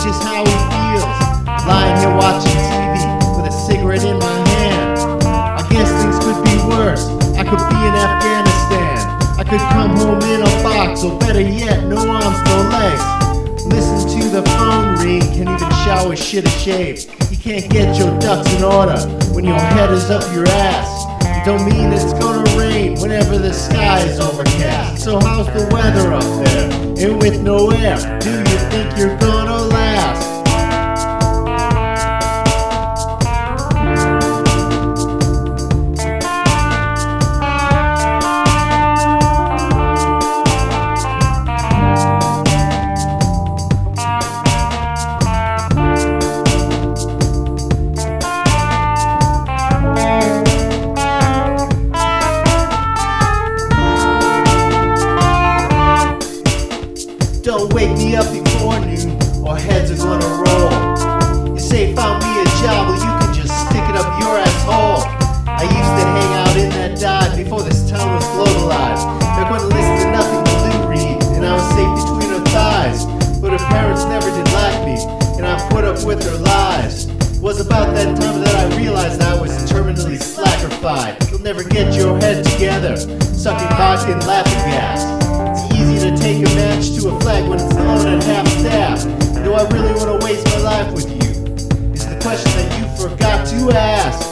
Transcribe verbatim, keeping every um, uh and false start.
just how he feels, lying here watching T V with a cigarette in my hand. I guess things could be worse. I could be in Afghanistan. I could come home in a box, or better yet, no arms, no legs. Listen to the phone ring, can't even shower, shit or shave. You can't get your ducks in order when your head is up your ass. It don't mean it's gonna rain whenever the sky is overcast. So how's the weather up there? And with no air, do you think you're gonna last? Don't wake me up before noon, or heads are gonna roll. You say found me a job, well you can just stick it up your asshole. I used to hang out in that dive before this town was globalized. Back when I listened to nothing but Lou Reed, and I was safe between her thighs. But her parents never did like me, and I put up with her lies. It was about that time that I realized I was terminally slackified. You'll never get your head together, sucking vodka and laughing gas. Easy to take a match to a flag when it's alone at half staff. Do I really want to waste my life with you? Is the question that you forgot to ask.